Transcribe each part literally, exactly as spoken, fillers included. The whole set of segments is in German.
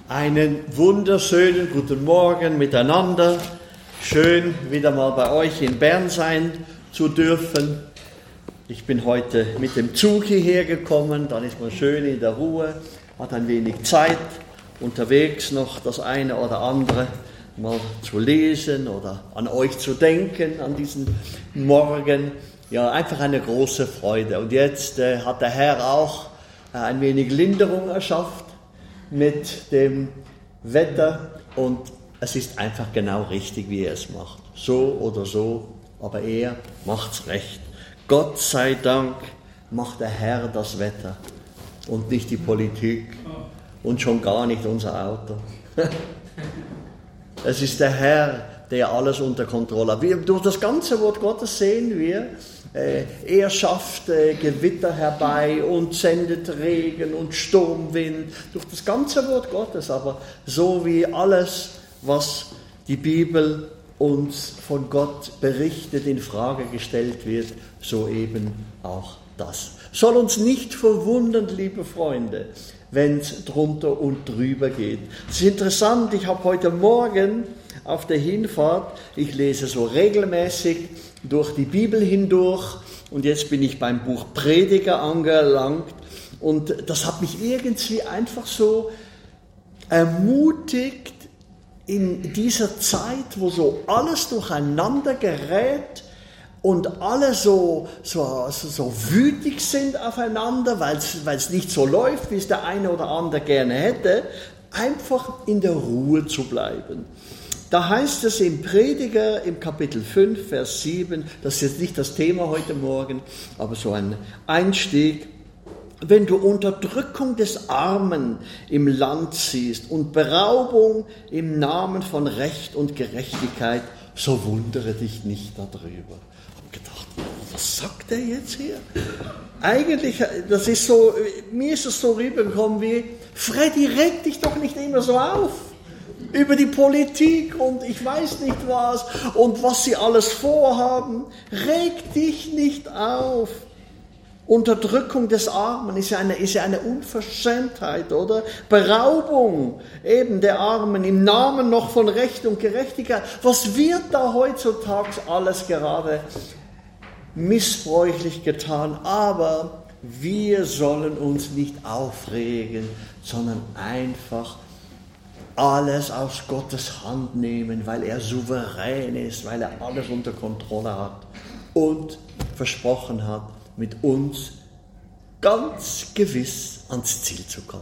Einen wunderschönen guten Morgen miteinander. Schön, wieder mal bei euch in Bern sein zu dürfen. Ich bin heute mit dem Zug hierher gekommen, dann ist man schön in der Ruhe, hat ein wenig Zeit, unterwegs noch das eine oder andere mal zu lesen oder an euch zu denken an diesem Morgen. Ja, einfach eine große Freude. Und jetzt äh, hat der Herr auch äh, ein wenig Linderung erschafft mit dem Wetter und es ist einfach genau richtig, wie er es macht. So oder so, aber er macht's recht. Gott sei Dank macht der Herr das Wetter und nicht die Politik und schon gar nicht unser Auto. Es ist der Herr, der alles unter Kontrolle hat. Wir, durch das ganze Wort Gottes sehen wir, äh, er schafft äh, Gewitter herbei und sendet Regen und Sturmwind. Durch das ganze Wort Gottes, aber so wie alles, was die Bibel uns von Gott berichtet, in Frage gestellt wird, so eben auch das. Soll uns nicht verwundern, liebe Freunde, wenn es drunter und drüber geht. Es ist interessant, ich habe heute Morgen auf der Hinfahrt, ich lese so regelmäßig durch die Bibel hindurch und jetzt bin ich beim Buch Prediger angelangt und das hat mich irgendwie einfach so ermutigt in dieser Zeit, wo so alles durcheinander gerät und alle so, so, so, so wütig sind aufeinander, weil es nicht so läuft, wie es der eine oder andere gerne hätte, einfach in der Ruhe zu bleiben. Da heißt es im Prediger im Kapitel fünf, Vers sieben, das ist jetzt nicht das Thema heute Morgen, aber so ein Einstieg. Wenn du Unterdrückung des Armen im Land siehst und Beraubung im Namen von Recht und Gerechtigkeit, so wundere dich nicht darüber. Ich habe gedacht, was sagt er jetzt hier? Eigentlich, das ist so, mir ist es so rübergekommen wie, Freddy, reg dich doch nicht immer so auf über die Politik und ich weiß nicht was und was sie alles vorhaben. Reg dich nicht auf. Unterdrückung des Armen ist ja eine, ist ja eine Unverschämtheit, oder? Beraubung eben der Armen im Namen noch von Recht und Gerechtigkeit. Was wird da heutzutage alles gerade missbräuchlich getan? Aber wir sollen uns nicht aufregen, sondern einfach alles aus Gottes Hand nehmen, weil er souverän ist, weil er alles unter Kontrolle hat und versprochen hat, mit uns ganz gewiss ans Ziel zu kommen.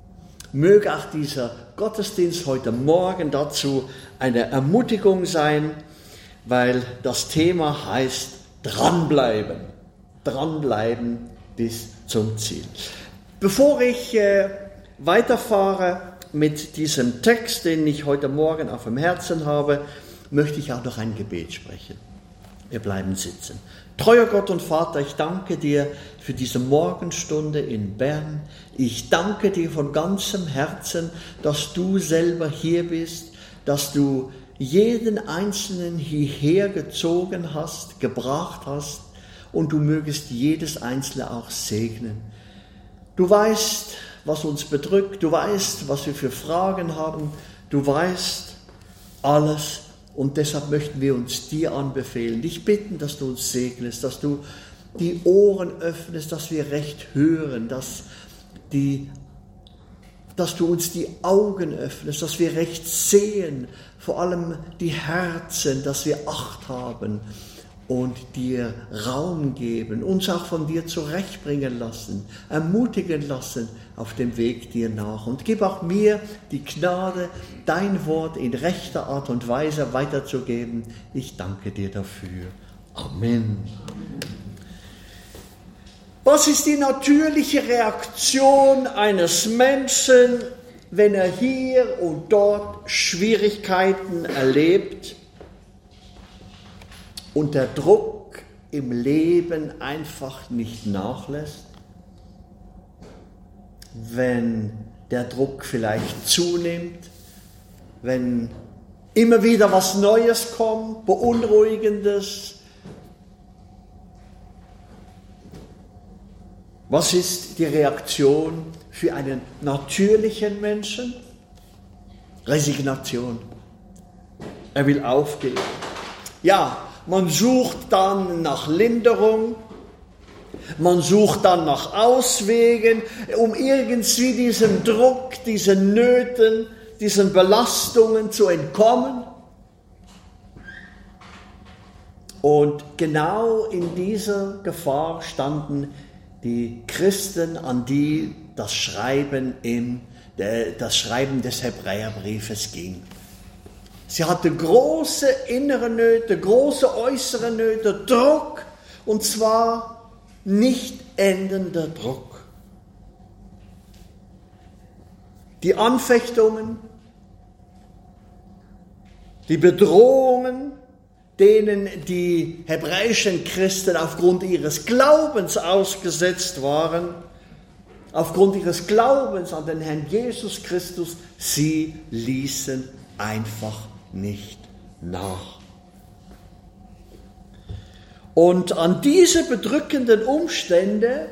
Möge auch dieser Gottesdienst heute Morgen dazu eine Ermutigung sein, weil das Thema heißt dranbleiben, dranbleiben bis zum Ziel. Bevor ich äh, weiterfahre mit diesem Text, den ich heute Morgen auf dem Herzen habe, möchte ich auch noch ein Gebet sprechen. Wir bleiben sitzen. Treuer Gott und Vater, ich danke dir für diese Morgenstunde in Bern. Ich danke dir von ganzem Herzen, dass du selber hier bist, dass du jeden Einzelnen hierher gezogen hast, gebracht hast und du mögest jedes Einzelne auch segnen. Du weißt, was uns bedrückt, du weißt, was wir für Fragen haben, du weißt alles. Und deshalb möchten wir uns dir anbefehlen, dich bitten, dass du uns segnest, dass du die Ohren öffnest, dass wir recht hören, dass, die, dass du uns die Augen öffnest, dass wir recht sehen, vor allem die Herzen, dass wir Acht haben und dir Raum geben, uns auch von dir zurechtbringen lassen, ermutigen lassen auf dem Weg dir nach. Und gib auch mir die Gnade, dein Wort in rechter Art und Weise weiterzugeben. Ich danke dir dafür. Amen. Was ist die natürliche Reaktion eines Menschen, wenn er hier und dort Schwierigkeiten erlebt und der Druck im Leben einfach nicht nachlässt? Wenn der Druck vielleicht zunimmt, wenn immer wieder was Neues kommt, Beunruhigendes. Was ist die Reaktion für einen natürlichen Menschen? Resignation. Er will aufgeben. Ja, man sucht dann nach Linderung, man sucht dann nach Auswegen, um irgendwie diesem Druck, diesen Nöten, diesen Belastungen zu entkommen. Und genau in dieser Gefahr standen die Christen, an die das Schreiben, im, das Schreiben des Hebräerbriefes ging. Sie hatten große innere Nöte, große äußere Nöte, Druck, und zwar nicht endender Druck. Die Anfechtungen, die Bedrohungen, denen die hebräischen Christen aufgrund ihres Glaubens ausgesetzt waren, aufgrund ihres Glaubens an den Herrn Jesus Christus, sie ließen einfach nicht nach. Und an diese bedrückenden Umstände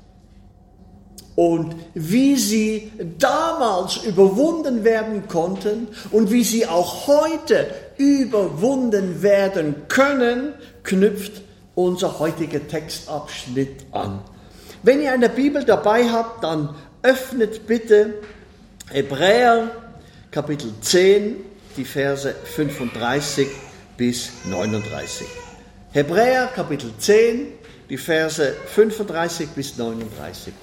und wie sie damals überwunden werden konnten und wie sie auch heute überwunden werden können, knüpft unser heutiger Textabschnitt an. Wenn ihr eine Bibel dabei habt, dann öffnet bitte Hebräer Kapitel zehn, die Verse fünfunddreißig bis neununddreißig. Hebräer Kapitel zehn, die Verse fünfunddreißig bis neununddreißig.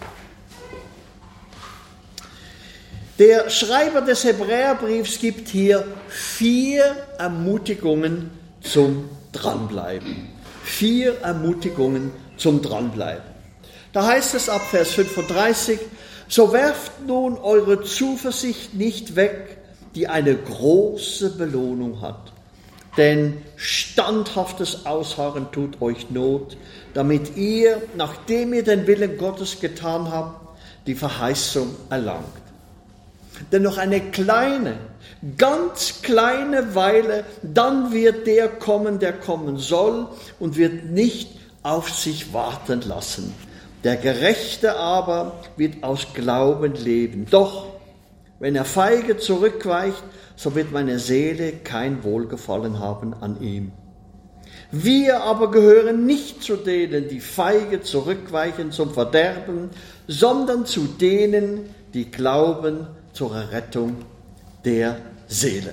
Der Schreiber des Hebräerbriefs gibt hier vier Ermutigungen zum Dranbleiben. Vier Ermutigungen zum Dranbleiben. Da heißt es ab Vers fünfunddreißig, so werft nun eure Zuversicht nicht weg, die eine große Belohnung hat. Denn standhaftes Ausharren tut euch Not, damit ihr, nachdem ihr den Willen Gottes getan habt, die Verheißung erlangt. Denn noch eine kleine, ganz kleine Weile, dann wird der kommen, der kommen soll und wird nicht auf sich warten lassen. Der Gerechte aber wird aus Glauben leben. Doch, wenn er feige zurückweicht, so wird meine Seele kein Wohlgefallen haben an ihm. Wir aber gehören nicht zu denen, die feige zurückweichen zum Verderben, sondern zu denen, die glauben zur Errettung der Seele.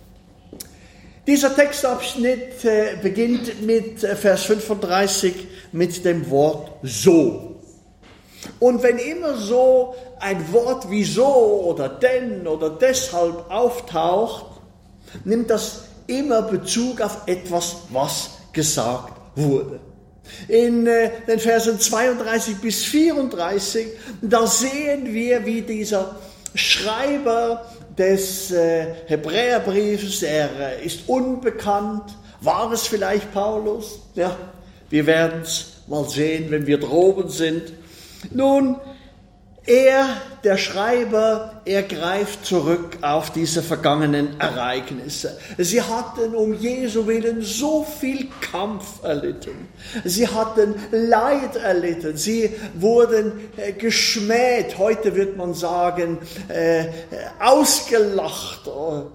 Dieser Textabschnitt äh, beginnt mit äh, Vers fünfunddreißig mit dem Wort so. Und wenn immer so ein Wort wie so oder denn oder deshalb auftaucht, nimmt das immer Bezug auf etwas, was gesagt wurde. In äh, den Versen zweiunddreißig bis vierunddreißig, da sehen wir, wie dieser Schreiber des äh, Hebräerbriefs, er äh, ist unbekannt. War es vielleicht Paulus? Ja, wir werden es mal sehen, wenn wir droben sind. Nun, er, der Schreiber, er greift zurück auf diese vergangenen Ereignisse. Sie hatten um Jesu Willen so viel Kampf erlitten. Sie hatten Leid erlitten. Sie wurden äh, geschmäht. Heute wird man sagen, äh, ausgelacht.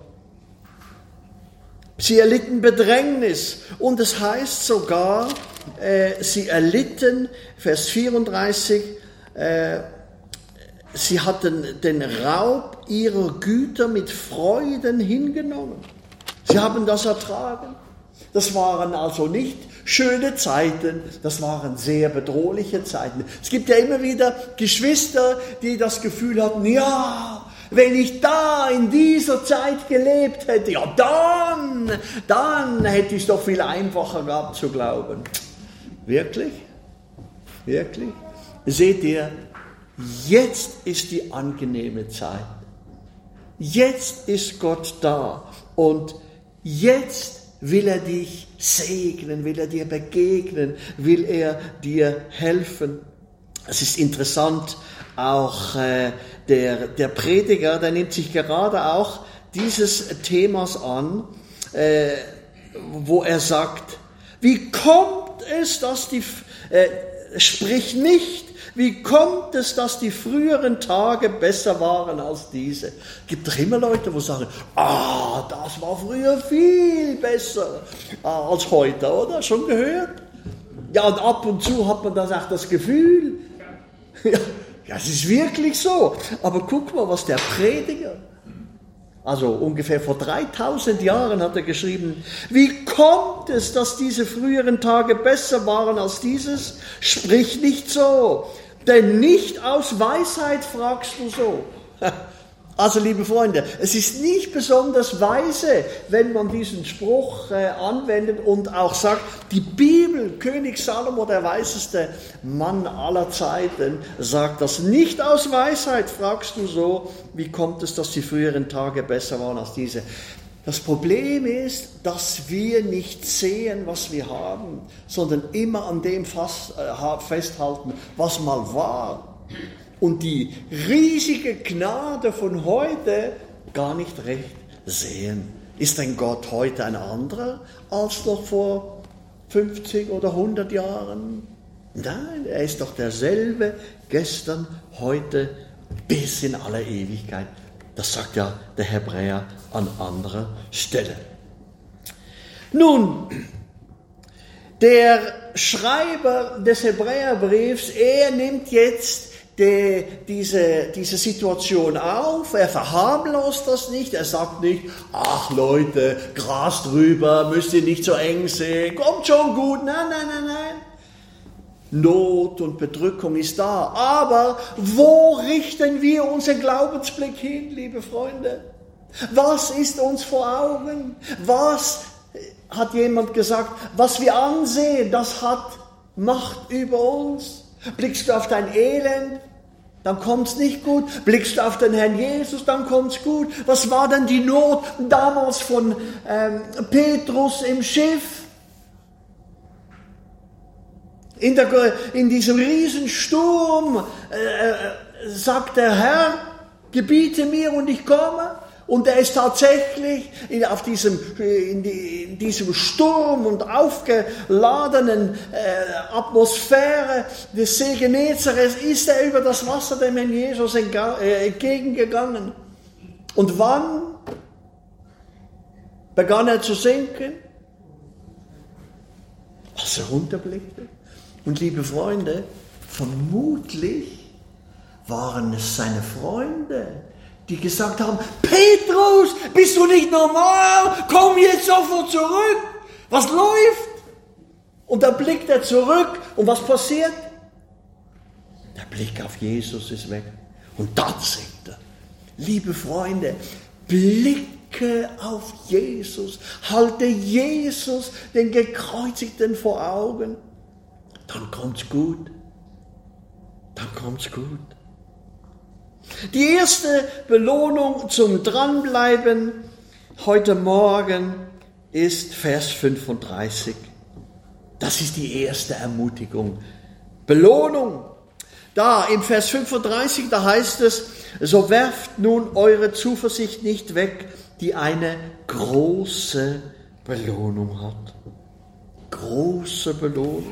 Sie erlitten Bedrängnis. Und es heißt sogar, äh, sie erlitten, Vers vierunddreißig, äh, sie hatten den Raub ihrer Güter mit Freuden hingenommen. Sie haben das ertragen. Das waren also nicht schöne Zeiten, das waren sehr bedrohliche Zeiten. Es gibt ja immer wieder Geschwister, die das Gefühl hatten, ja, wenn ich da in dieser Zeit gelebt hätte, ja dann, dann hätte ich es doch viel einfacher gehabt zu glauben. Wirklich? Wirklich? Seht ihr, jetzt ist die angenehme Zeit. Jetzt ist Gott da und jetzt will er dich segnen, will er dir begegnen, will er dir helfen. Es ist interessant, auch äh, der, der Prediger, der nimmt sich gerade auch dieses Themas an, äh, wo er sagt, wie kommt es, dass die, äh, sprich nicht, Wie kommt es, dass die früheren Tage besser waren als diese? Gibt doch immer Leute, die sagen, ah, das war früher viel besser als heute, oder? Schon gehört? Ja, und ab und zu hat man das auch das Gefühl. Ja, es ist wirklich so. Aber guck mal, was der Prediger, also ungefähr vor dreitausend Jahren hat er geschrieben, wie kommt es, dass diese früheren Tage besser waren als dieses? Sprich nicht so, denn nicht aus Weisheit fragst du so. Also liebe Freunde, es ist nicht besonders weise, wenn man diesen Spruch äh, anwendet und auch sagt, die Bibel, König Salomo, der weiseste Mann aller Zeiten, sagt das. Nicht aus Weisheit fragst du so, wie kommt es, dass die früheren Tage besser waren als diese. Das Problem ist, dass wir nicht sehen, was wir haben, sondern immer an dem festhalten, was mal war. Und die riesige Gnade von heute gar nicht recht sehen. Ist denn Gott heute ein anderer als noch vor fünfzig oder hundert Jahren? Nein, er ist doch derselbe gestern, heute, bis in alle Ewigkeit. Das sagt ja der Hebräer an anderer Stelle. Nun, der Schreiber des Hebräerbriefs, er nimmt jetzt Die, diese, diese Situation auf, er verharmlost das nicht, er sagt nicht, ach Leute, Gras drüber, müsst ihr nicht so eng sehen, kommt schon gut, nein, nein, nein, nein. Not und Bedrückung ist da, aber wo richten wir unseren Glaubensblick hin, liebe Freunde? Was ist uns vor Augen? Was, hat jemand gesagt, was wir ansehen, das hat Macht über uns? Blickst du auf dein Elend, dann kommt's nicht gut. Blickst du auf den Herrn Jesus, dann kommt's gut. Was war denn die Not damals von ähm, Petrus im Schiff? In, der, in diesem Riesensturm äh, sagt der Herr, gebiete mir und ich komme. Und er ist tatsächlich in, auf diesem, in, die, in diesem Sturm und aufgeladenen äh, Atmosphäre des See Genezareth ist er über das Wasser dem Herrn Jesus entgegengegangen. Und wann begann er zu sinken? Als er runterblickte. Und liebe Freunde, vermutlich waren es seine Freunde, die gesagt haben, Petrus, bist du nicht normal? Komm jetzt sofort zurück. Was läuft? Und dann blickt er zurück und was passiert? Der Blick auf Jesus ist weg. Und dann singt er. Liebe Freunde, blicke auf Jesus. Halte Jesus, den Gekreuzigten, vor Augen. Dann kommt's gut. Dann kommt's gut. Die erste Belohnung zum Dranbleiben heute Morgen ist Vers fünfunddreißig. Das ist die erste Ermutigung. Belohnung. Da im Vers fünfunddreißig, da heißt es, so werft nun eure Zuversicht nicht weg, die eine große Belohnung hat. Große Belohnung.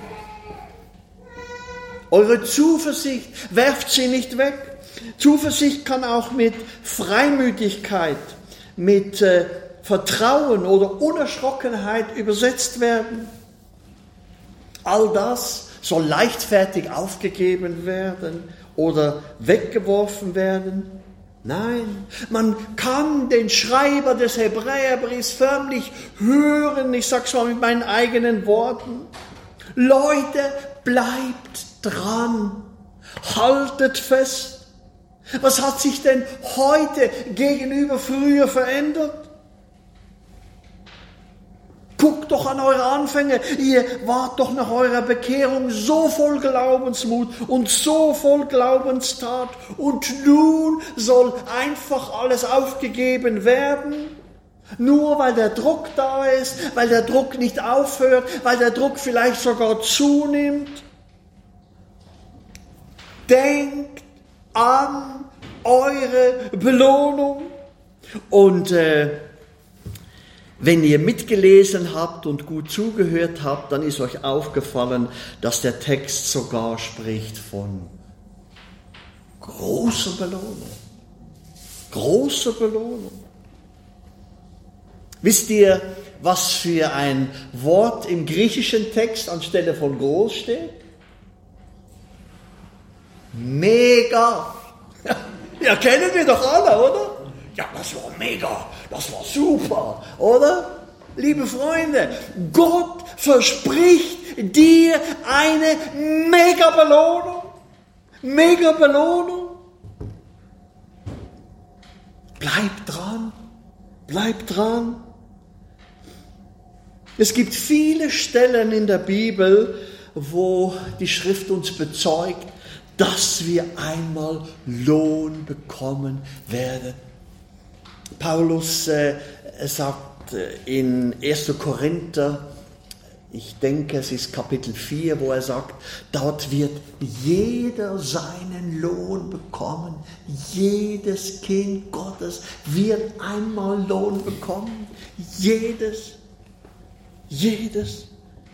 Eure Zuversicht, werft sie nicht weg. Zuversicht kann auch mit Freimütigkeit, mit äh, Vertrauen oder Unerschrockenheit übersetzt werden. All das soll leichtfertig aufgegeben werden oder weggeworfen werden. Nein, man kann den Schreiber des Hebräerbriefs förmlich hören, ich sag's mal mit meinen eigenen Worten. Leute, bleibt dran, haltet fest. Was hat sich denn heute gegenüber früher verändert? Guckt doch an eure Anfänge. Ihr wart doch nach eurer Bekehrung so voll Glaubensmut und so voll Glaubenstat. Und nun soll einfach alles aufgegeben werden. Nur weil der Druck da ist, weil der Druck nicht aufhört, weil der Druck vielleicht sogar zunimmt. Denkt an eure Belohnung. Und äh, wenn ihr mitgelesen habt und gut zugehört habt, dann ist euch aufgefallen, dass der Text sogar spricht von Große Belohnung. Große Belohnung. Wisst ihr, was für ein Wort im griechischen Text anstelle von groß steht? Mega. Ja, kennen wir doch alle, oder? Ja, das war mega, das war super, oder? Liebe Freunde, Gott verspricht dir eine Mega-Belohnung. Mega-Belohnung. Bleib dran, bleib dran. Es gibt viele Stellen in der Bibel, wo die Schrift uns bezeugt, dass wir einmal Lohn bekommen werden. Paulus äh, sagt in erster Korinther, ich denke, es ist Kapitel vier, wo er sagt, dort wird jeder seinen Lohn bekommen. Jedes Kind Gottes wird einmal Lohn bekommen. Jedes. Jedes.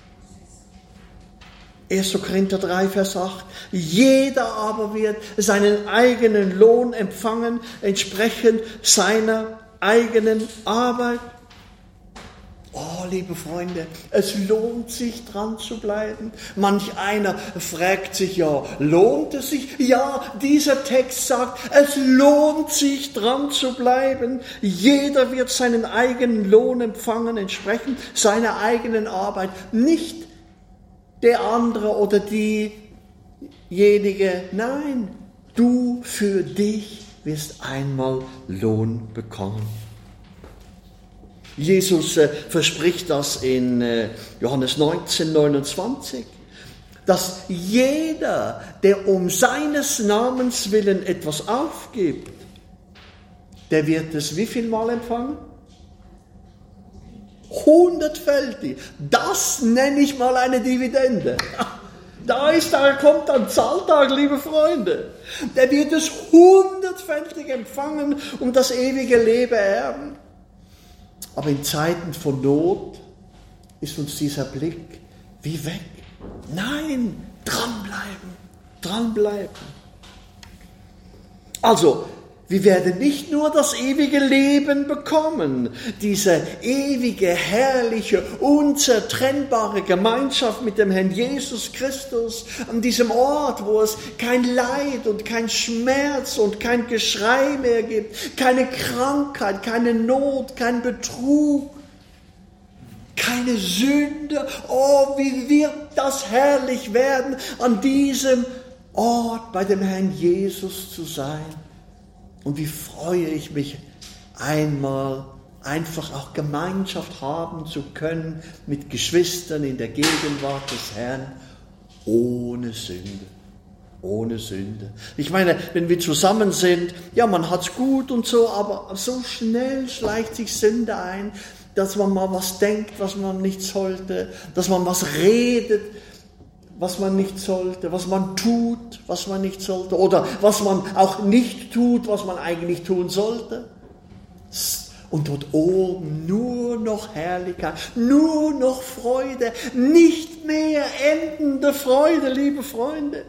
erster Korinther drei, Vers acht. Jeder aber wird seinen eigenen Lohn empfangen, entsprechend seiner eigenen Arbeit. Oh, liebe Freunde, es lohnt sich, dran zu bleiben. Manch einer fragt sich, ja, lohnt es sich? Ja, dieser Text sagt, es lohnt sich, dran zu bleiben. Jeder wird seinen eigenen Lohn empfangen, entsprechend seiner eigenen Arbeit. Nicht der andere oder diejenige. Nein, du für dich wirst einmal Lohn bekommen. Jesus äh, verspricht das in äh, Johannes neunzehn, neunundzwanzig, dass jeder, der um seines Namens willen etwas aufgibt, der wird es wie viel Mal empfangen? Hundertfältig. Das nenne ich mal eine Dividende. Da ist, da kommt ein Zahltag, liebe Freunde. Der wird es hundertfältig empfangen und das ewige Leben erben. Aber in Zeiten von Not ist uns dieser Blick wie weg. Nein, dranbleiben, dranbleiben. Also, wir werden nicht nur das ewige Leben bekommen, diese ewige, herrliche, unzertrennbare Gemeinschaft mit dem Herrn Jesus Christus, an diesem Ort, wo es kein Leid und kein Schmerz und kein Geschrei mehr gibt, keine Krankheit, keine Not, kein Betrug, keine Sünde. Oh, wie wird das herrlich werden, an diesem Ort bei dem Herrn Jesus zu sein. Und wie freue ich mich, einmal einfach auch Gemeinschaft haben zu können mit Geschwistern in der Gegenwart des Herrn, ohne Sünde. Ohne Sünde. Ich meine, wenn wir zusammen sind, ja, man hat's gut und so, aber so schnell schleicht sich Sünde ein, dass man mal was denkt, was man nicht sollte, dass man was redet, was man nicht sollte, was man tut, was man nicht sollte, oder was man auch nicht tut, was man eigentlich tun sollte. Und dort oben nur noch Herrlichkeit, nur noch Freude, nicht mehr endende Freude, liebe Freunde.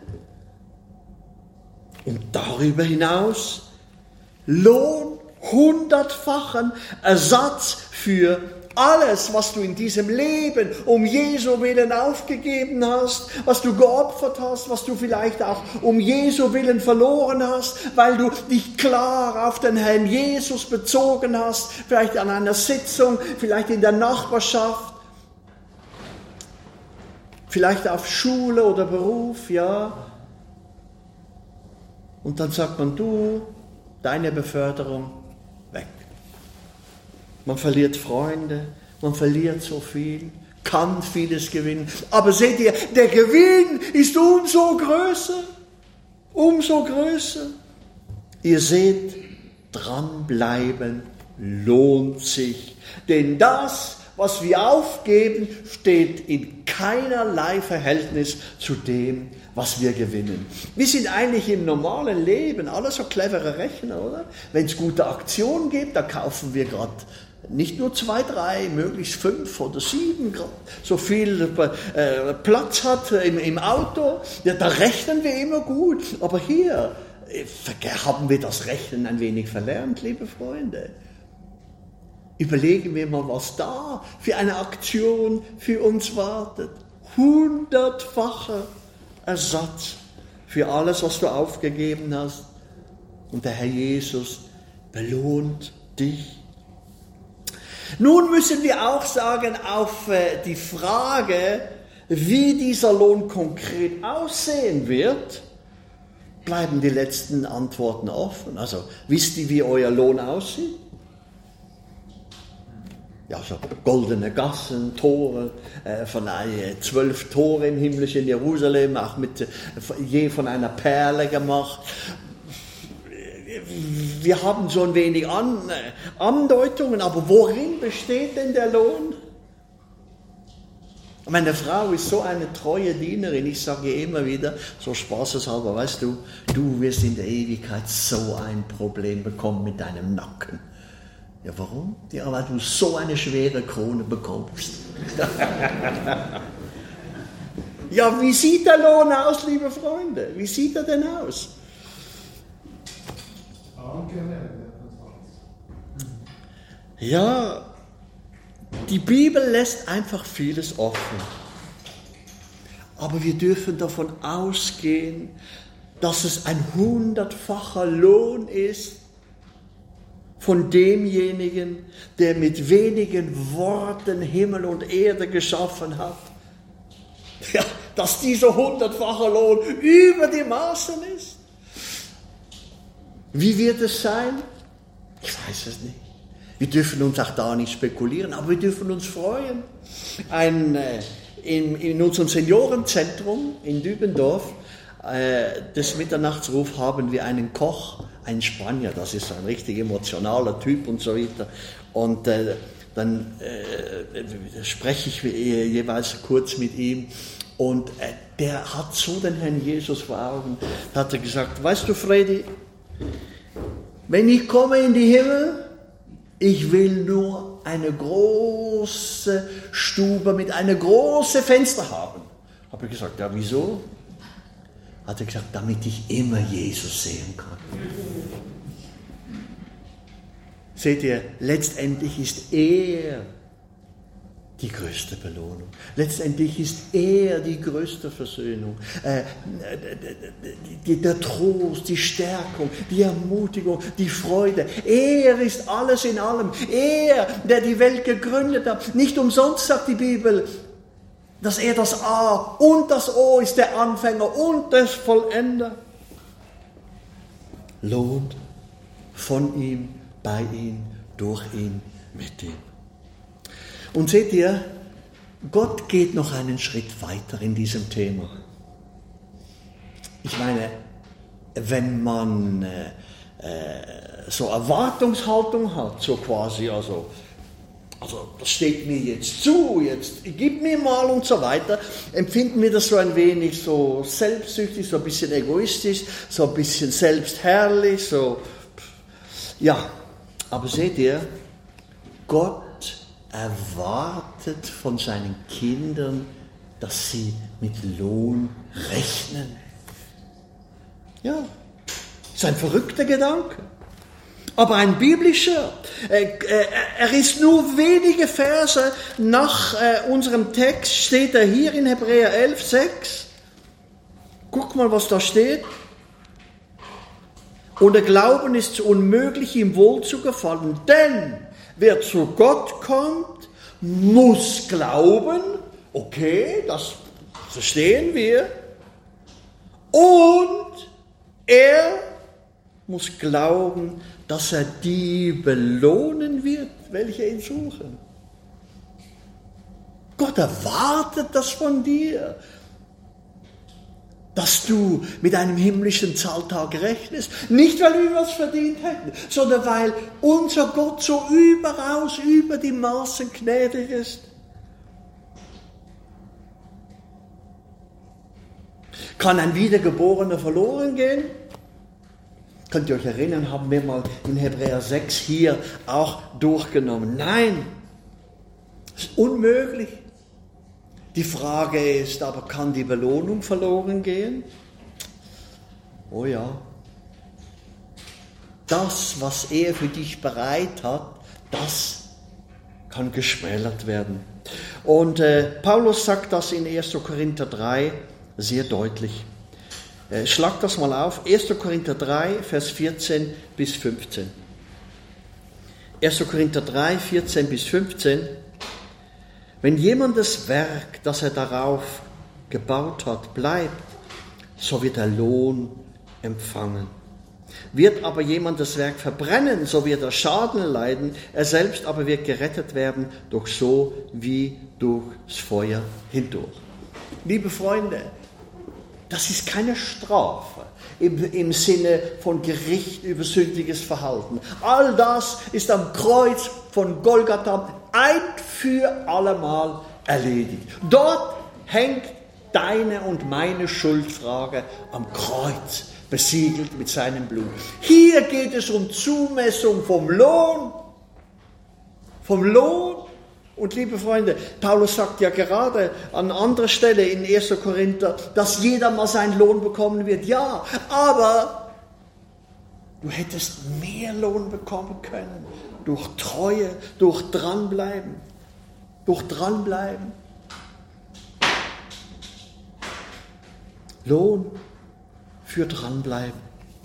Und darüber hinaus Lohn, hundertfachen Ersatz für alles, was du in diesem Leben um Jesu Willen aufgegeben hast, was du geopfert hast, was du vielleicht auch um Jesu Willen verloren hast, weil du dich klar auf den Herrn Jesus bezogen hast, vielleicht an einer Sitzung, vielleicht in der Nachbarschaft, vielleicht auf Schule oder Beruf, ja. Und dann sagt man, du, deine Beförderung weg. Man verliert Freunde, man verliert so viel, kann vieles gewinnen. Aber seht ihr, der Gewinn ist umso größer, umso größer. Ihr seht, dranbleiben lohnt sich. Denn das, was wir aufgeben, steht in keinerlei Verhältnis zu dem, was wir gewinnen. Wir sind eigentlich im normalen Leben alle so clevere Rechner, oder? Wenn es gute Aktionen gibt, da kaufen wir gerade nicht nur zwei, drei, möglichst fünf oder sieben, so viel äh, Platz hat im, im Auto. Ja, da rechnen wir immer gut. Aber hier haben wir das Rechnen ein wenig verlernt, liebe Freunde? Überlegen wir mal, was da für eine Aktion für uns wartet. Hundertfacher Ersatz für alles, was du aufgegeben hast. Und der Herr Jesus belohnt dich. Nun müssen wir auch sagen, auf die Frage, wie dieser Lohn konkret aussehen wird, bleiben die letzten Antworten offen. Also, wisst ihr, wie euer Lohn aussieht? Ja, so goldene Gassen, Tore, äh, von äh, zwölf Tore im himmlischen Jerusalem, auch mit, äh, je von einer Perle gemacht. Wir haben so ein wenig An, äh, Andeutungen, aber worin besteht denn der Lohn? Meine Frau ist so eine treue Dienerin, ich sage ihr immer wieder, so spaßeshalber, weißt du, du wirst in der Ewigkeit so ein Problem bekommen mit deinem Nacken. Ja, warum? Ja, weil du so eine schwere Krone bekommst. Ja, wie sieht der Lohn aus, liebe Freunde? Wie sieht er denn aus? Ja, die Bibel lässt einfach vieles offen. Aber wir dürfen davon ausgehen, dass es ein hundertfacher Lohn ist von demjenigen, der mit wenigen Worten Himmel und Erde geschaffen hat. Ja, dass dieser hundertfache Lohn über die Maßen ist. Wie wird es sein? Ich weiß es nicht. Wir dürfen uns auch da nicht spekulieren, aber wir dürfen uns freuen. Ein, äh, in, in unserem Seniorenzentrum in Dübendorf, äh, des Mitternachtsruf, haben wir einen Koch, einen Spanier, das ist ein richtig emotionaler Typ und so weiter. Und äh, dann äh, spreche ich jeweils kurz mit ihm. Und äh, der hat so den Herrn Jesus vor Augen. Da hat er gesagt, weißt du, Freddy, wenn ich komme in die Himmel, ich will nur eine große Stube mit einem großen Fenster haben. Habe ich gesagt, ja, wieso? Hat er gesagt, damit ich immer Jesus sehen kann. Seht ihr, letztendlich ist er die größte Belohnung. Letztendlich ist er die größte Versöhnung. Äh, die, der Trost, die Stärkung, die Ermutigung, die Freude. Er ist alles in allem. Er, der die Welt gegründet hat. Nicht umsonst sagt die Bibel, dass er das A und das O ist, der Anfänger und das Vollender. Lohnt von ihm, bei ihm, durch ihn, mit ihm. Und seht ihr, Gott geht noch einen Schritt weiter in diesem Thema. Ich meine, wenn man äh, äh, so Erwartungshaltung hat, so quasi, also, also das steht mir jetzt zu, jetzt gib mir mal und so weiter, empfinden wir das so ein wenig so selbstsüchtig, so ein bisschen egoistisch, so ein bisschen selbstherrlich, so, ja, aber seht ihr, Gott erwartet von seinen Kindern, dass sie mit Lohn rechnen. Ja, ist ein verrückter Gedanke, aber ein biblischer. Er ist nur wenige Verse nach unserem Text, steht er hier in Hebräer elf, sechs. Guck mal, was da steht. Ohne Glauben ist es unmöglich, ihm wohl zu gefallen, denn wer zu Gott kommt, muss glauben, okay, das verstehen wir, und er muss glauben, dass er die belohnen wird, welche ihn suchen. Gott erwartet das von dir, dass du mit einem himmlischen Zahltag rechnest. Nicht, weil wir was verdient hätten, sondern weil unser Gott so überaus über die Maßen gnädig ist. Kann ein Wiedergeborener verloren gehen? Könnt ihr euch erinnern, haben wir mal in Hebräer sechs hier auch durchgenommen. Nein, das ist unmöglich. Die Frage ist aber, kann die Belohnung verloren gehen? Oh ja, das, was er für dich bereit hat, das kann geschmälert werden. Und äh, Paulus sagt das in erster Korinther drei sehr deutlich. Äh, schlag das mal auf, erster Korinther drei, Vers vierzehn bis fünfzehn. erster Korinther drei, vierzehn bis fünfzehn. Wenn jemand das Werk, das er darauf gebaut hat, bleibt, so wird er Lohn empfangen. Wird aber jemand das Werk verbrennen, so wird er Schaden leiden, er selbst aber wird gerettet werden, doch so wie durchs Feuer hindurch. Liebe Freunde, das ist keine Strafe im, im Sinne von Gericht über sündiges Verhalten. All das ist am Kreuz von Golgatha ein für allemal erledigt. Dort hängt deine und meine Schuldfrage am Kreuz, besiegelt mit seinem Blut. Hier geht es um Zumessung vom Lohn. Vom Lohn. Und liebe Freunde, Paulus sagt ja gerade an anderer Stelle in erster Korinther, dass jeder mal seinen Lohn bekommen wird. Ja, aber du hättest mehr Lohn bekommen können. Durch Treue, durch Dranbleiben. Durch Dranbleiben. Lohn für Dranbleiben.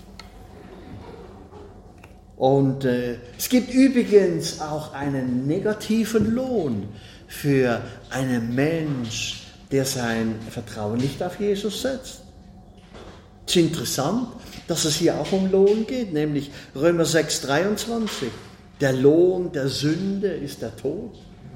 Und äh, es gibt übrigens auch einen negativen Lohn für einen Mensch, der sein Vertrauen nicht auf Jesus setzt. Es ist interessant, dass es hier auch um Lohn geht, nämlich Römer sechs, dreiundzwanzig. Der Lohn der Sünde ist der Tod.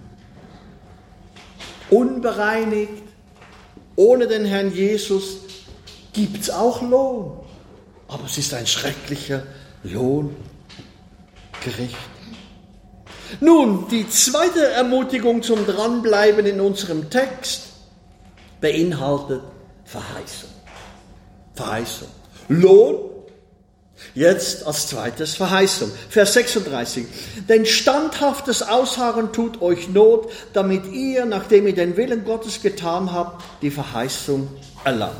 Unbereinigt, ohne den Herrn Jesus, gibt es auch Lohn. Aber es ist ein schrecklicher Lohn. Gericht. Nun, die zweite Ermutigung zum Dranbleiben in unserem Text beinhaltet Verheißung. Verheißung. Lohn, jetzt als zweites Verheißung. Vers sechsunddreißig. Denn standhaftes Ausharren tut euch Not, damit ihr, nachdem ihr den Willen Gottes getan habt, die Verheißung erlangt.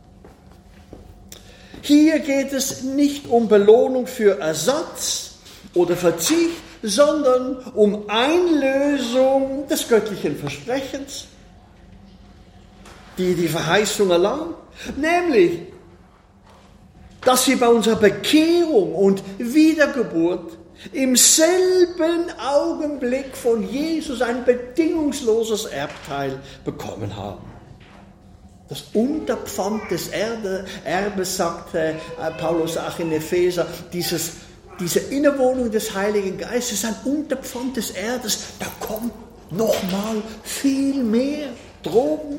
Hier geht es nicht um Belohnung für Ersatz oder Verzicht, sondern um Einlösung des göttlichen Versprechens, die die Verheißung erlangt, nämlich, dass wir bei unserer Bekehrung und Wiedergeburt im selben Augenblick von Jesus ein bedingungsloses Erbteil bekommen haben. Das Unterpfand des Erbe, Erbes, sagt äh, Paulus auch in Epheser, dieses Diese Innewohnung des Heiligen Geistes ist ein Unterpfand des Erbes. Da kommt nochmal viel mehr droben.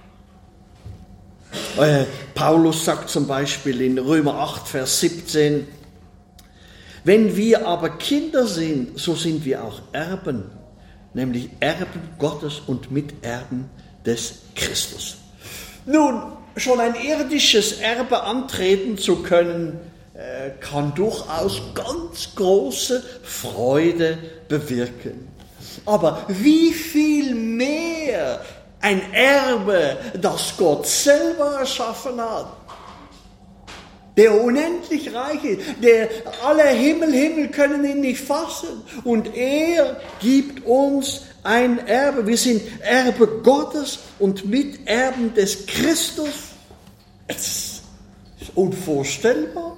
Äh, Paulus sagt zum Beispiel in Römer acht, Vers siebzehn, wenn wir aber Kinder sind, so sind wir auch Erben, nämlich Erben Gottes und Miterben des Christus. Nun, schon ein irdisches Erbe antreten zu können, kann durchaus ganz große Freude bewirken. Aber wie viel mehr ein Erbe, das Gott selber erschaffen hat, der unendlich reich ist, der alle Himmel, Himmel können ihn nicht fassen. Und er gibt uns ein Erbe. Wir sind Erbe Gottes und Miterben des Christus. Es ist unvorstellbar.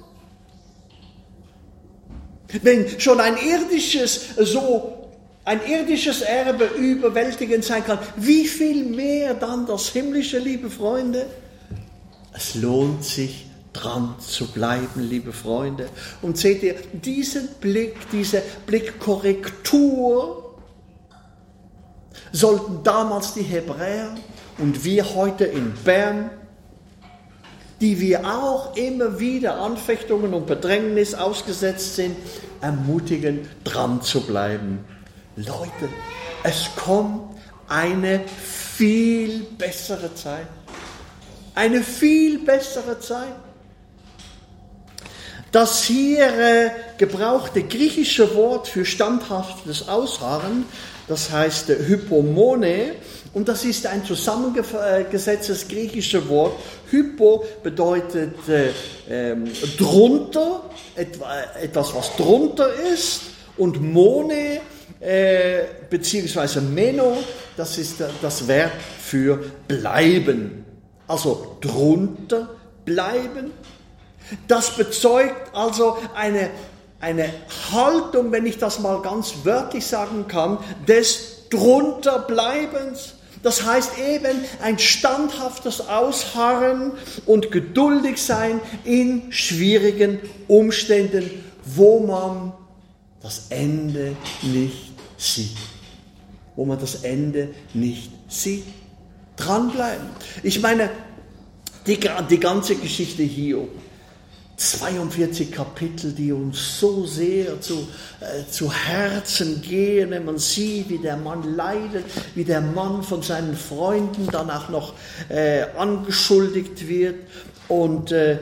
Wenn schon ein irdisches, so ein irdisches Erbe überwältigend sein kann, wie viel mehr dann das himmlische, liebe Freunde? Es lohnt sich, dran zu bleiben, liebe Freunde. Und seht ihr, diesen Blick, diese Blickkorrektur sollten damals die Hebräer und wir heute in Bern, die wir auch immer wieder Anfechtungen und Bedrängnis ausgesetzt sind, ermutigen, dran zu bleiben. Leute, es kommt eine viel bessere Zeit. Eine viel bessere Zeit. Das hier äh, gebrauchte griechische Wort für standhaftes Ausharren, das heißt äh, Hypomone, und das ist ein zusammengesetztes griechisches Wort. Hypo bedeutet äh, äh, drunter, etwa, etwas, was drunter ist, und Mone, äh, beziehungsweise Meno, das ist das Verb für bleiben. Also drunter bleiben. Das bezeugt also eine, eine Haltung, wenn ich das mal ganz wörtlich sagen kann, des Drunterbleibens. Das heißt eben ein standhaftes Ausharren und geduldig sein in schwierigen Umständen, wo man das Ende nicht sieht. Wo man das Ende nicht sieht. Dranbleiben. Ich meine, die, die ganze Geschichte Hiob, zweiundvierzig Kapitel, die uns so sehr zu, äh, zu Herzen gehen, wenn man sieht, wie der Mann leidet, wie der Mann von seinen Freunden dann auch noch äh, angeschuldigt wird. Und äh,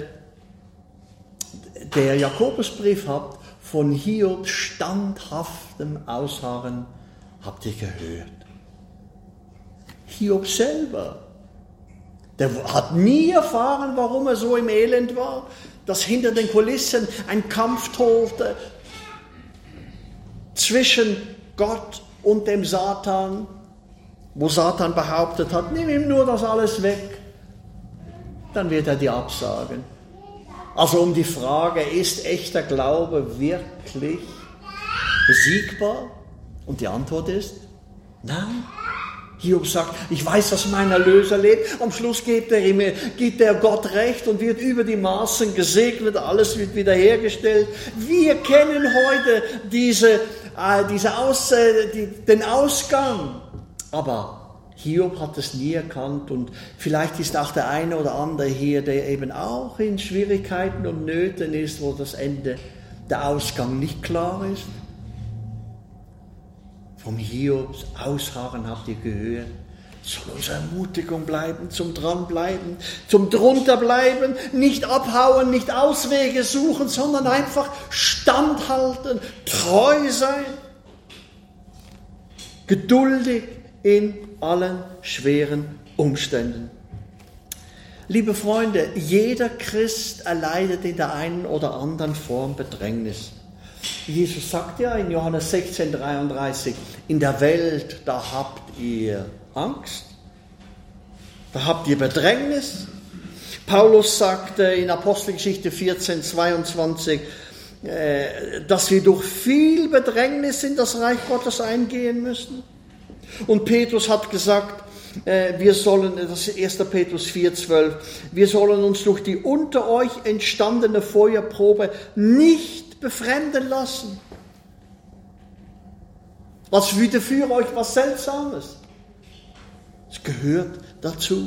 der Jakobusbrief hat von Hiob standhaftem Ausharren, habt ihr gehört. Hiob selber, der hat nie erfahren, warum er so im Elend war, dass hinter den Kulissen ein Kampf tobte zwischen Gott und dem Satan, wo Satan behauptet hat, nimm ihm nur das alles weg, dann wird er dir absagen. Also um die Frage, ist echter Glaube wirklich besiegbar? Und die Antwort ist, nein. Hiob sagt, ich weiß, dass mein Erlöser lebt. Am Schluss gibt er, ihm, gibt er Gott recht und wird über die Maßen gesegnet. Alles wird wiederhergestellt. Wir kennen heute diese, äh, diese Aus, äh, die, den Ausgang. Aber Hiob hat es nie erkannt. Und vielleicht ist auch der eine oder andere hier, der eben auch in Schwierigkeiten und Nöten ist, wo das Ende, der Ausgang nicht klar ist. Vom Hiobs Ausharren habt ihr gehört. Soll unsere Ermutigung bleiben, zum Dranbleiben, zum Drunterbleiben, nicht abhauen, nicht Auswege suchen, sondern einfach standhalten, treu sein, geduldig in allen schweren Umständen. Liebe Freunde, jeder Christ erleidet in der einen oder anderen Form Bedrängnis. Jesus sagt ja in Johannes sechzehn dreiunddreißig, in der Welt, da habt ihr Angst, da habt ihr Bedrängnis. Paulus sagte in Apostelgeschichte vierzehn zweiundzwanzig, dass wir durch viel Bedrängnis in das Reich Gottes eingehen müssen. Und Petrus hat gesagt, wir sollen, das ist erster Petrus vier zwölf, wir sollen uns durch die unter euch entstandene Feuerprobe nicht befremden lassen. Was würde für euch was Seltsames? Es gehört dazu.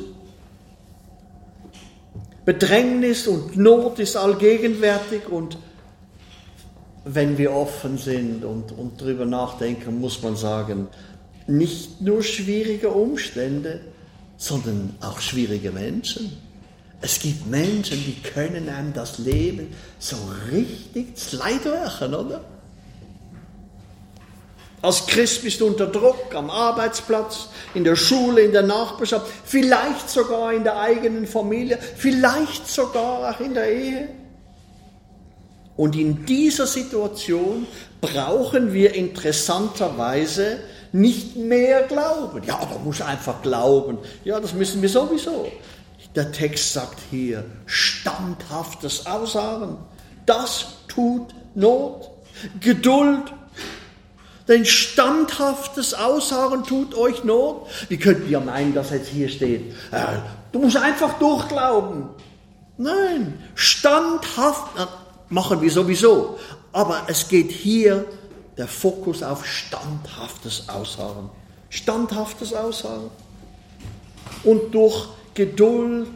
Bedrängnis und Not ist allgegenwärtig und wenn wir offen sind und, und darüber nachdenken, muss man sagen, nicht nur schwierige Umstände, sondern auch schwierige Menschen. Es gibt Menschen, die können einem das Leben so richtig ins Leid werfen, oder? Als Christ bist du unter Druck am Arbeitsplatz, in der Schule, in der Nachbarschaft, vielleicht sogar in der eigenen Familie, vielleicht sogar auch in der Ehe. Und in dieser Situation brauchen wir interessanterweise nicht mehr Glauben. Ja, da muss einfach glauben. Ja, das müssen wir sowieso. Der Text sagt hier, standhaftes Ausharren, das tut Not. Geduld, denn standhaftes Ausharren tut euch Not. Wie könnt ihr meinen, dass jetzt hier steht, äh, du musst einfach durchglauben. Nein, standhaft, na, machen wir sowieso. Aber es geht hier der Fokus auf standhaftes Ausharren. Standhaftes Ausharren. Und durch Geduld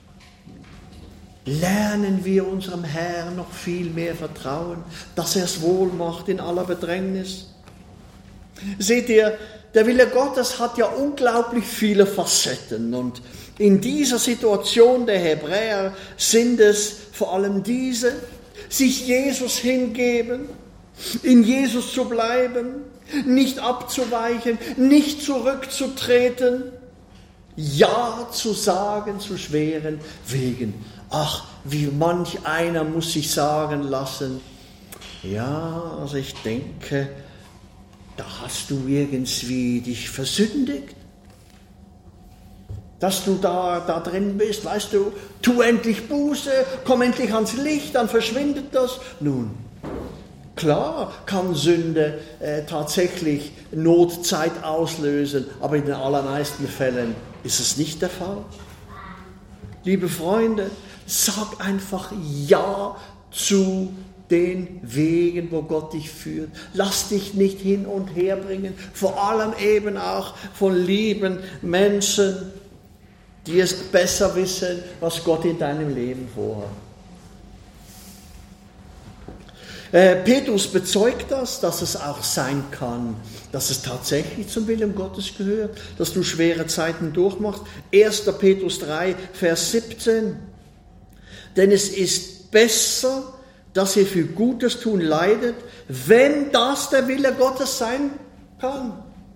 lernen wir unserem Herrn noch viel mehr vertrauen, dass er es wohl macht in aller Bedrängnis. Seht ihr, der Wille Gottes hat ja unglaublich viele Facetten und in dieser Situation der Hebräer sind es vor allem diese. sich Jesus hingeben, in Jesus zu bleiben, nicht abzuweichen, nicht zurückzutreten, Ja zu sagen zu schweren Wegen. Ach, wie manch einer muss sich sagen lassen, ja, also ich denke, da hast du irgendwie dich versündigt, dass du da, da drin bist, weißt du, tu endlich Buße, komm endlich ans Licht, dann verschwindet das. Nun, klar kann Sünde äh, tatsächlich Notzeit auslösen, aber in den allermeisten Fällen ist es nicht der Fall. Liebe Freunde, sag einfach Ja zu den Wegen, wo Gott dich führt. Lass dich nicht hin und her bringen, vor allem eben auch von lieben Menschen, die es besser wissen, was Gott in deinem Leben vorhat. Äh, Petrus bezeugt das, dass es auch sein kann, dass es tatsächlich zum Willen Gottes gehört, dass du schwere Zeiten durchmachst. erster Petrus drei, Vers siebzehn. Denn es ist besser, dass ihr für Gutes tun leidet, wenn das der Wille Gottes sein kann,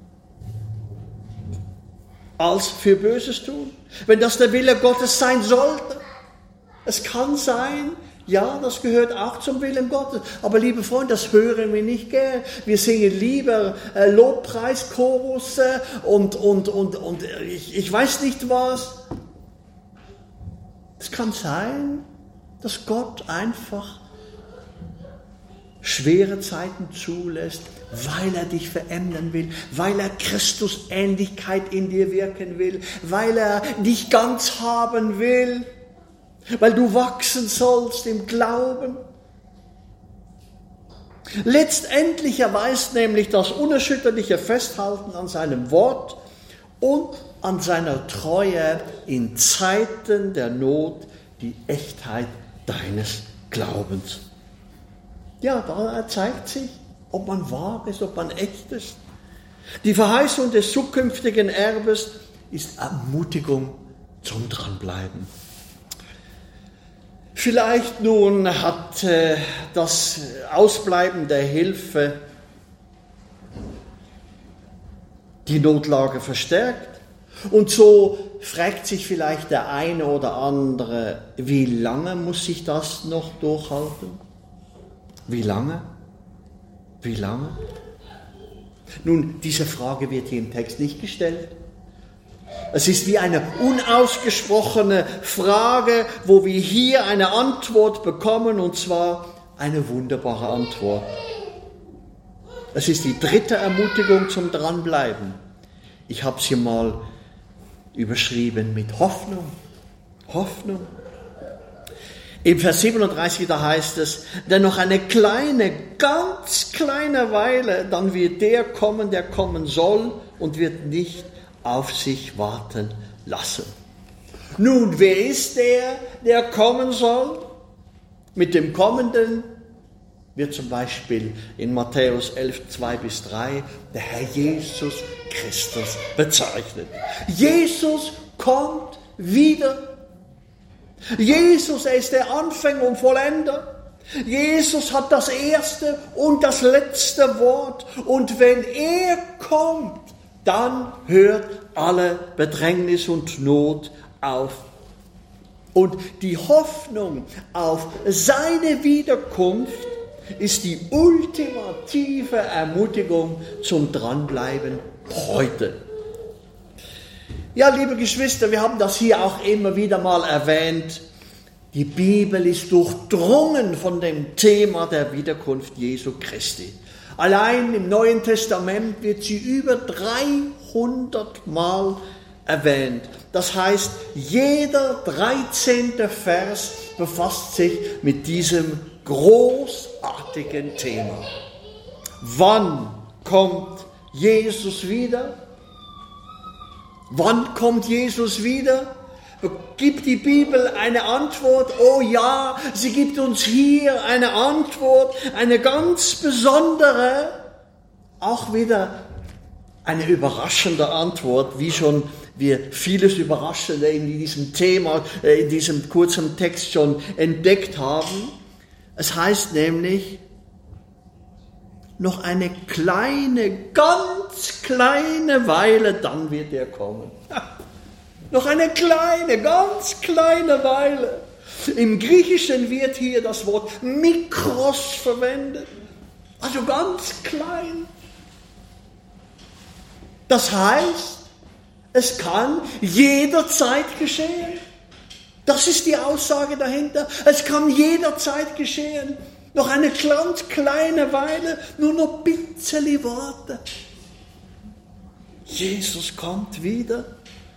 als für Böses tun. Wenn das der Wille Gottes sein sollte. Es kann sein, ja, das gehört auch zum Willen Gottes. Aber liebe Freunde, das hören wir nicht gern. Wir singen lieber äh, Lobpreischorusse und, und, und, und ich, ich weiß nicht was. Es kann sein, dass Gott einfach schwere Zeiten zulässt, weil er dich verändern will, weil er Christusähnlichkeit in dir wirken will, weil er dich ganz haben will, weil du wachsen sollst im Glauben. Letztendlich erweist nämlich das unerschütterliche Festhalten an seinem Wort und an seiner Treue in Zeiten der Not die Echtheit deines Glaubens. Ja, da zeigt sich, ob man wahr ist, ob man echt ist. Die Verheißung des zukünftigen Erbes ist Ermutigung zum Dranbleiben. Vielleicht nun hat äh, das Ausbleiben der Hilfe die Notlage verstärkt. Und so fragt sich vielleicht der eine oder andere, wie lange muss ich das noch durchhalten? Wie lange? Wie lange? Nun, diese Frage wird hier im Text nicht gestellt. Es ist wie eine unausgesprochene Frage, wo wir hier eine Antwort bekommen, und zwar eine wunderbare Antwort. Es ist die dritte Ermutigung zum Dranbleiben. Ich habe sie mal überschrieben mit Hoffnung. Hoffnung. Im Vers siebenunddreißig, da heißt es, denn noch eine kleine, ganz kleine Weile, dann wird der kommen, der kommen soll und wird nicht auf sich warten lassen. Nun, wer ist der, der kommen soll? Mit dem Kommenden wird zum Beispiel in Matthäus elf, zwei bis drei der Herr Jesus Christus bezeichnet. Jesus kommt wieder. Jesus, er ist der Anfänger und Vollender. Jesus hat das erste und das letzte Wort. Und wenn er kommt, dann hört alle Bedrängnis und Not auf. Und die Hoffnung auf seine Wiederkunft ist die ultimative Ermutigung zum Dranbleiben heute. Ja, liebe Geschwister, wir haben das hier auch immer wieder mal erwähnt. Die Bibel ist durchdrungen von dem Thema der Wiederkunft Jesu Christi. Allein im Neuen Testament wird sie über dreihundert Mal erwähnt. Das heißt, jeder dreizehnte Vers befasst sich mit diesem großartigen Thema. Wann kommt Jesus wieder? Wann kommt Jesus wieder? Gibt die Bibel eine Antwort? Oh ja, sie gibt uns hier eine Antwort, eine ganz besondere, auch wieder eine überraschende Antwort, wie schon wir vieles Überraschende in diesem Thema, in diesem kurzen Text schon entdeckt haben. Es heißt nämlich, noch eine kleine, ganz kleine Weile, dann wird er kommen. Noch eine kleine, ganz kleine Weile. Im Griechischen wird hier das Wort Mikros verwendet, also ganz klein. Das heißt, es kann jederzeit geschehen. Das ist die Aussage dahinter. Es kann jederzeit geschehen. Noch eine ganz kleine Weile, nur noch ein bisschen Worte. Jesus kommt wieder.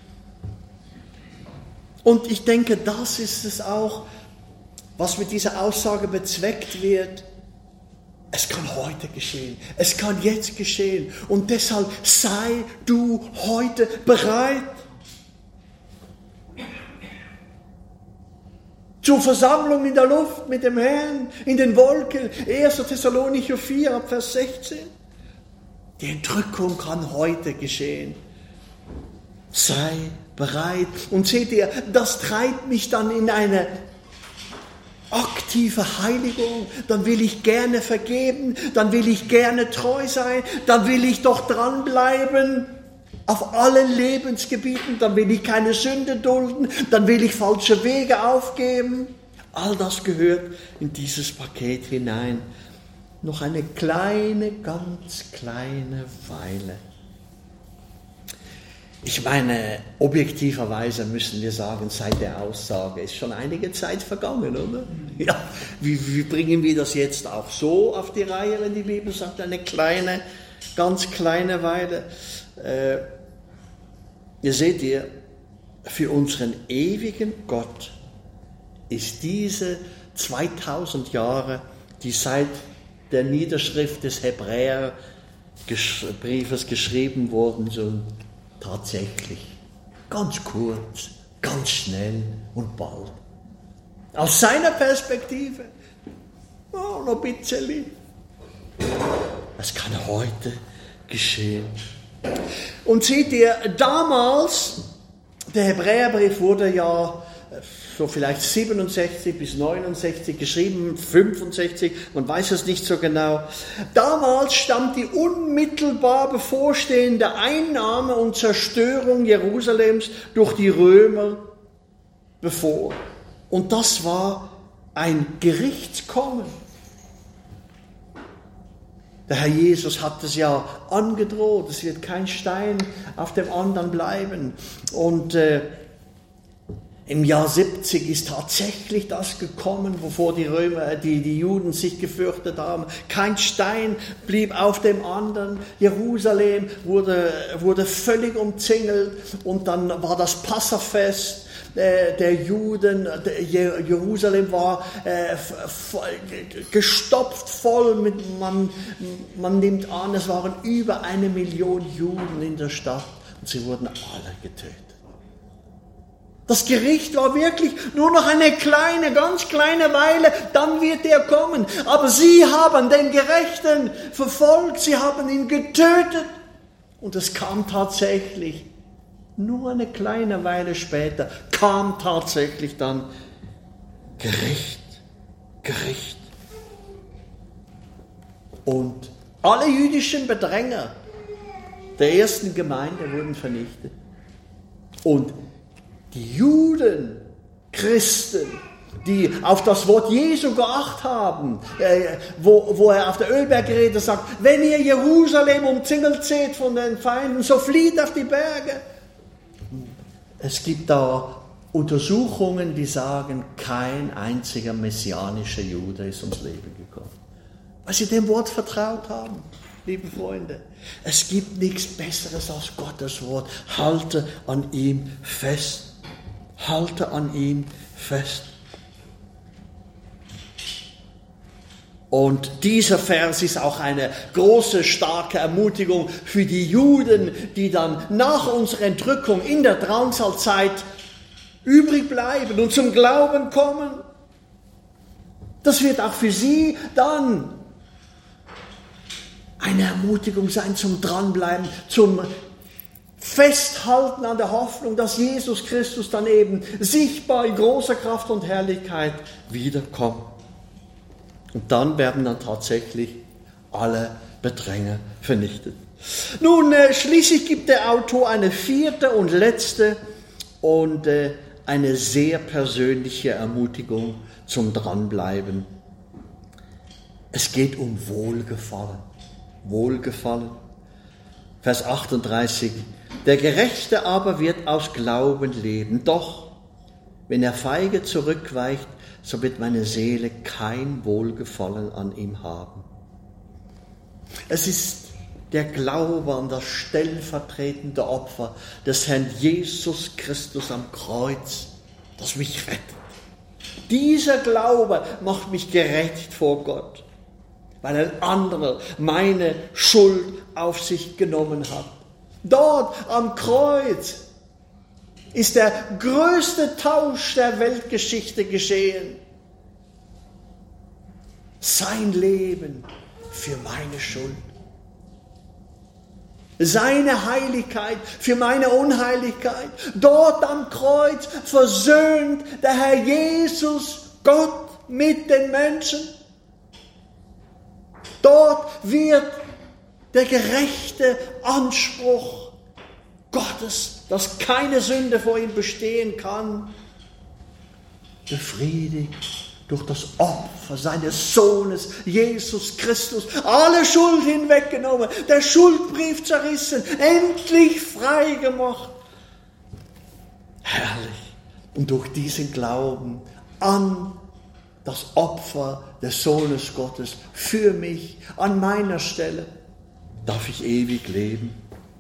Und ich denke, das ist es auch, was mit dieser Aussage bezweckt wird. Es kann heute geschehen. Es kann jetzt geschehen. Und deshalb sei du heute bereit. Zur Versammlung in der Luft mit dem Herrn, in den Wolken. erster Thessalonicher vier, ab Vers sechzehn. Die Entrückung kann heute geschehen. Sei bereit. Und seht ihr, das treibt mich dann in eine aktive Heiligung. Dann will ich gerne vergeben, dann will ich gerne treu sein, dann will ich doch dranbleiben. Auf allen Lebensgebieten, dann will ich keine Sünde dulden, dann will ich falsche Wege aufgeben. All das gehört in dieses Paket hinein. Noch eine kleine, ganz kleine Weile. Ich meine, objektiverweise müssen wir sagen, seit der Aussage ist schon einige Zeit vergangen, oder? Ja, wie, wie bringen wir das jetzt auch so auf die Reihe, wenn die Bibel sagt, eine kleine, ganz kleine Weile? Äh, ihr seht ihr, für unseren ewigen Gott ist diese zweitausend Jahre, die seit der Niederschrift des Hebräerbriefes geschrieben wurden, so tatsächlich ganz kurz, ganz schnell und bald. Aus seiner Perspektive, oh, noch ein bisschen. Das kann heute geschehen. Und seht ihr, damals, der Hebräerbrief wurde ja so vielleicht siebenundsechzig bis neunundsechzig geschrieben, fünfundsechzig, man weiß es nicht so genau. Damals stand die unmittelbar bevorstehende Einnahme und Zerstörung Jerusalems durch die Römer bevor. Und das war ein Gerichtskommen. Der Herr Jesus hat es ja angedroht, es wird kein Stein auf dem anderen bleiben. Und äh, im Jahr siebzig ist tatsächlich das gekommen, wovor die Römer, die, die Juden sich gefürchtet haben. Kein Stein blieb auf dem anderen. Jerusalem wurde, wurde völlig umzingelt und dann war das Passafest der Juden. Jerusalem war äh, gestopft voll mit, man, man nimmt an, es waren über eine Million Juden in der Stadt und sie wurden alle getötet. Das Gericht war wirklich nur noch eine kleine, ganz kleine Weile, dann wird er kommen. Aber sie haben den Gerechten verfolgt, sie haben ihn getötet. Und es kam tatsächlich, nur eine kleine Weile später, kam tatsächlich dann Gericht, Gericht. Und alle jüdischen Bedränger der ersten Gemeinde wurden vernichtet. Und die Juden, Christen, die auf das Wort Jesu geachtet haben, äh, wo, wo er auf der Ölbergrede sagt, wenn ihr Jerusalem umzingelt seht von den Feinden, so flieht auf die Berge. Es gibt da Untersuchungen, die sagen, kein einziger messianischer Jude ist ums Leben gekommen. Weil sie dem Wort vertraut haben, liebe Freunde. Es gibt nichts Besseres als Gottes Wort. Halte an ihm fest. Halte an ihm fest. Und dieser Vers ist auch eine große, starke Ermutigung für die Juden, die dann nach unserer Entrückung in der Drangsal-Zeit übrig bleiben und zum Glauben kommen. Das wird auch für sie dann eine Ermutigung sein zum Dranbleiben, zum Festhalten an der Hoffnung, dass Jesus Christus dann eben sichtbar in großer Kraft und Herrlichkeit wiederkommt. Und dann werden dann tatsächlich alle Bedränger vernichtet. Nun, äh, schließlich gibt der Autor eine vierte und letzte und äh, eine sehr persönliche Ermutigung zum Dranbleiben. Es geht um Wohlgefallen. Wohlgefallen. Vers achtunddreißig. Der Gerechte aber wird aus Glauben leben. Doch, wenn er feige zurückweicht, so wird meine Seele kein Wohlgefallen an ihm haben. Es ist der Glaube an das stellvertretende Opfer des Herrn Jesus Christus am Kreuz, das mich rettet. Dieser Glaube macht mich gerecht vor Gott, weil ein anderer meine Schuld auf sich genommen hat. Dort am Kreuz ist der größte Tausch der Weltgeschichte geschehen. Sein Leben für meine Schuld. Seine Heiligkeit für meine Unheiligkeit. Dort am Kreuz versöhnt der Herr Jesus Gott mit den Menschen. Dort wird der gerechte Anspruch Gottes, dass keine Sünde vor ihm bestehen kann, befriedigt durch das Opfer seines Sohnes, Jesus Christus. Alle Schuld hinweggenommen, der Schuldbrief zerrissen, endlich frei gemacht. Herrlich. Und durch diesen Glauben an das Opfer des Sohnes Gottes für mich, an meiner Stelle, darf ich ewig leben.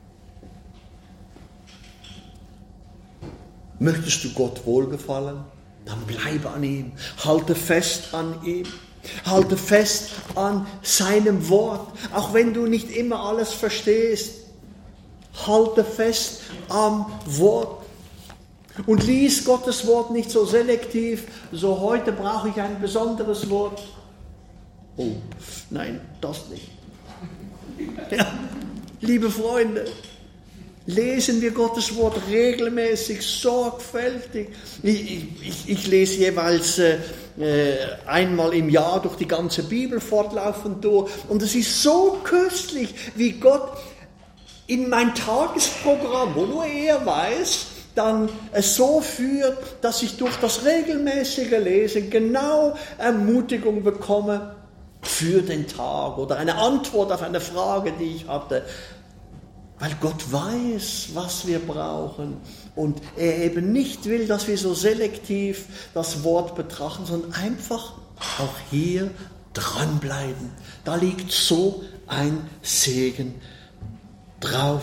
Möchtest du Gott wohlgefallen? Dann bleibe an ihm, halte fest an ihm, halte fest an seinem Wort, auch wenn du nicht immer alles verstehst. Halte fest am Wort und lies Gottes Wort nicht so selektiv, so heute brauche ich ein besonderes Wort. Oh, nein, das nicht. Ja, liebe Freunde, lesen wir Gottes Wort regelmäßig, sorgfältig. Ich, ich, ich lese jeweils äh, einmal im Jahr durch die ganze Bibel fortlaufend durch. Und es ist so köstlich, wie Gott in mein Tagesprogramm, wo nur er weiß, dann es so führt, dass ich durch das regelmäßige Lesen genau Ermutigung bekomme für den Tag oder eine Antwort auf eine Frage, die ich hatte. Weil Gott weiß, was wir brauchen und er eben nicht will, dass wir so selektiv das Wort betrachten, sondern einfach auch hier dranbleiben. Da liegt so ein Segen drauf.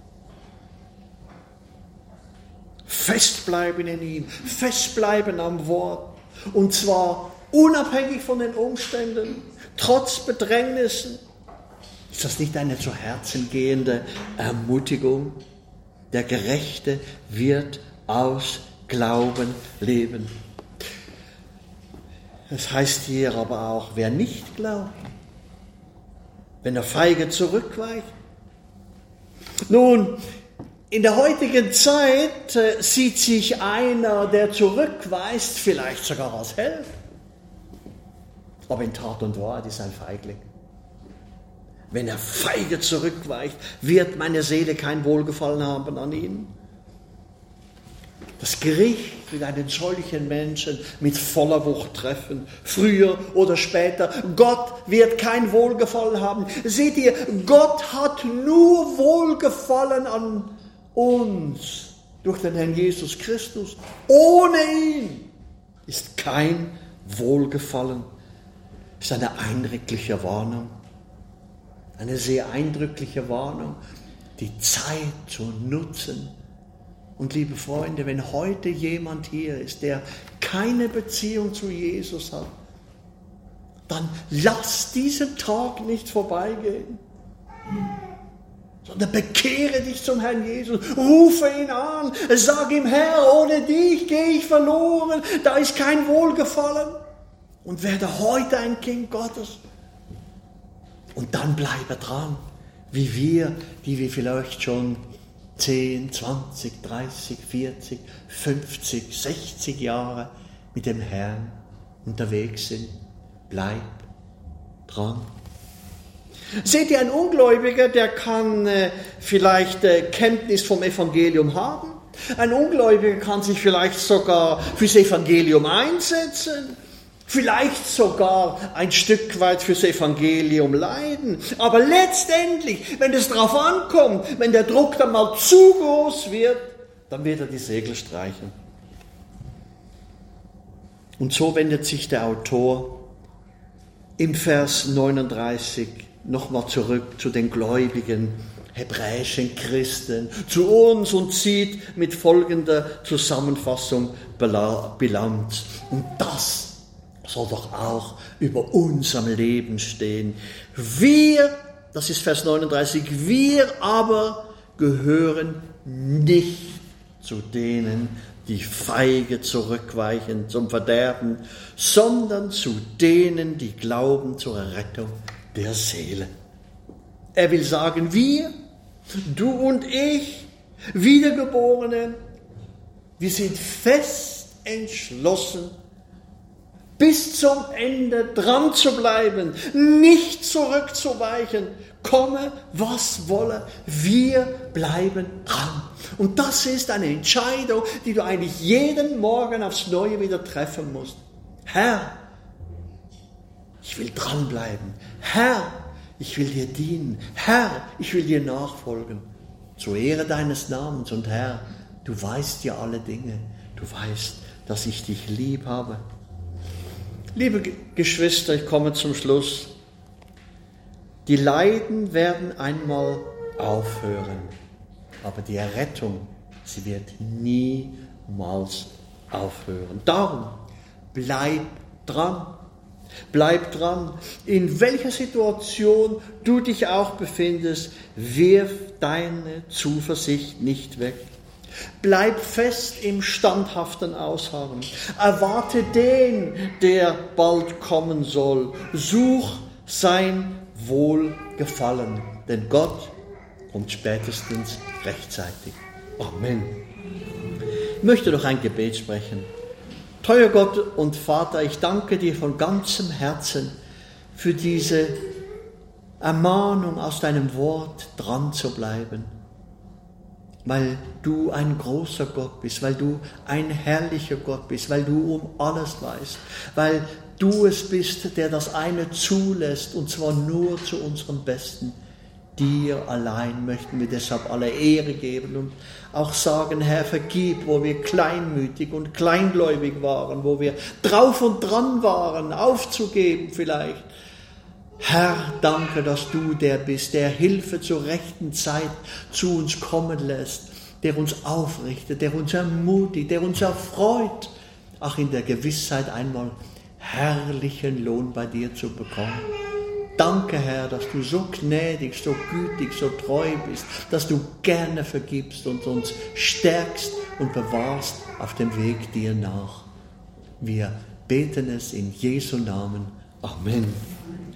Festbleiben in ihm, festbleiben am Wort und zwar unabhängig von den Umständen, trotz Bedrängnissen. Ist das nicht eine zu Herzen gehende Ermutigung? Der Gerechte wird aus Glauben leben. Das heißt hier aber auch, wer nicht glaubt, wenn er feige zurückweicht. Nun, in der heutigen Zeit äh, sieht sich einer, der zurückweist, vielleicht sogar als Held. Aber in Tat und Wahrheit ist er ein Feigling. Wenn er feige zurückweicht, wird meine Seele kein Wohlgefallen haben an ihm. Das Gericht wird einen solchen Menschen mit voller Wucht treffen, früher oder später. Gott wird kein Wohlgefallen haben. Seht ihr, Gott hat nur Wohlgefallen an uns durch den Herrn Jesus Christus. Ohne ihn ist kein Wohlgefallen. Das ist eine eindrückliche Warnung. Eine sehr eindrückliche Warnung, die Zeit zu nutzen. Und liebe Freunde, wenn heute jemand hier ist, der keine Beziehung zu Jesus hat, dann lass diesen Tag nicht vorbeigehen, sondern bekehre dich zum Herrn Jesus, rufe ihn an, sag ihm, Herr, ohne dich gehe ich verloren, da ist kein Wohlgefallen. Und werde heute ein Kind Gottes. Und dann bleibe dran, wie wir, die wir vielleicht schon zehn, zwanzig, dreißig, vierzig, fünfzig, sechzig Jahre mit dem Herrn unterwegs sind. Bleib dran. Seht ihr, ein Ungläubiger, der kann äh, vielleicht äh, Kenntnis vom Evangelium haben. Ein Ungläubiger kann sich vielleicht sogar fürs Evangelium einsetzen. Vielleicht sogar ein Stück weit fürs Evangelium leiden. Aber letztendlich, wenn es darauf ankommt, wenn der Druck dann mal zu groß wird, dann wird er die Segel streichen. Und so wendet sich der Autor im Vers neununddreißig nochmal zurück zu den gläubigen hebräischen Christen, zu uns und zieht mit folgender Zusammenfassung Bilanz. Und das soll doch auch über unserem Leben stehen. Wir, das ist Vers neununddreißig, wir aber gehören nicht zu denen, die feige zurückweichen zum Verderben, sondern zu denen, die glauben zur Rettung der Seele. Er will sagen, wir, du und ich, Wiedergeborene, wir sind fest entschlossen, bis zum Ende dran zu bleiben, nicht zurückzuweichen, komme, was wolle, wir bleiben dran. Und das ist eine Entscheidung, die du eigentlich jeden Morgen aufs Neue wieder treffen musst. Herr, ich will dranbleiben. Herr, ich will dir dienen. Herr, ich will dir nachfolgen. Zur Ehre deines Namens. Und Herr, du weißt ja alle Dinge. Du weißt, dass ich dich lieb habe. Liebe Geschwister, ich komme zum Schluss. Die Leiden werden einmal aufhören, aber die Errettung, sie wird niemals aufhören. Darum, bleib dran. Bleib dran. In welcher Situation du dich auch befindest, wirf deine Zuversicht nicht weg. Bleib fest im standhaften Ausharren. Erwarte den, der bald kommen soll. Such sein Wohlgefallen, denn Gott kommt spätestens rechtzeitig. Amen. Ich möchte noch ein Gebet sprechen. Teuer Gott und Vater, ich danke dir von ganzem Herzen für diese Ermahnung aus deinem Wort dran zu bleiben, weil du ein großer Gott bist, weil du ein herrlicher Gott bist, weil du um alles weißt, weil du es bist, der das eine zulässt, und zwar nur zu unserem Besten. Dir allein möchten wir deshalb alle Ehre geben und auch sagen, Herr, vergib, wo wir kleinmütig und kleingläubig waren, wo wir drauf und dran waren, aufzugeben vielleicht. Herr, danke, dass du der bist, der Hilfe zur rechten Zeit zu uns kommen lässt, der uns aufrichtet, der uns ermutigt, der uns erfreut, auch in der Gewissheit einmal herrlichen Lohn bei dir zu bekommen. Danke, Herr, dass du so gnädig, so gütig, so treu bist, dass du gerne vergibst und uns stärkst und bewahrst auf dem Weg dir nach. Wir beten es in Jesu Namen. Amen.